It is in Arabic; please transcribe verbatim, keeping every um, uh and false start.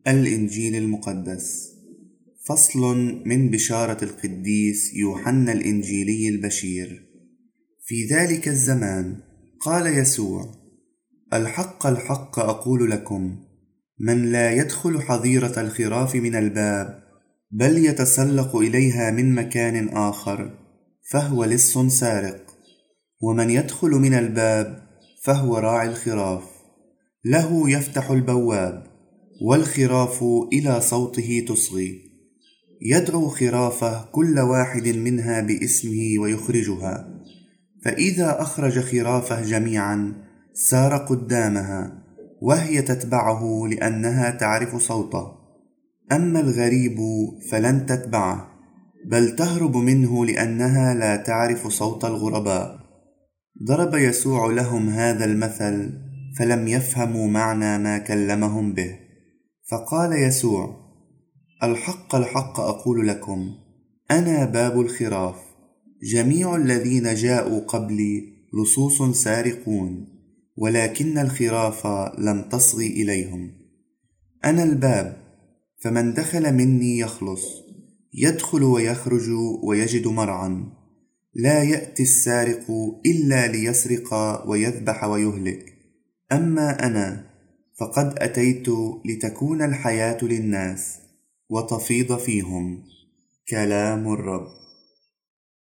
الإنجيل المقدس. فصل من بشارة القديس يوحنا الإنجيلي البشير. في ذلك الزمان قال يسوع: الحق الحق أقول لكم، من لا يدخل حظيرة الخراف من الباب بل يتسلق إليها من مكان آخر فهو لص سارق، ومن يدخل من الباب فهو راعي الخراف. له يفتح البواب، والخراف إلى صوته تصغي، يدعو خرافه كل واحد منها باسمه ويخرجها. فإذا أخرج خرافه جميعا سار قدامها، وهي تتبعه لأنها تعرف صوته. أما الغريب فلن تتبعه، بل تهرب منه لأنها لا تعرف صوت الغرباء. ضرب يسوع لهم هذا المثل فلم يفهموا معنى ما كلمهم به. فقال يسوع: الحق الحق أقول لكم، أنا باب الخراف. جميع الذين جاءوا قبلي لصوص سارقون، ولكن الخراف لم تصغي إليهم. أنا الباب، فمن دخل مني يخلص، يدخل ويخرج ويجد مرعا. لا يأتي السارق إلا ليسرق ويذبح ويهلك. أما أنا فقد أتيت لتكون الحياة للناس وتفيض فيهم. كلام الرب.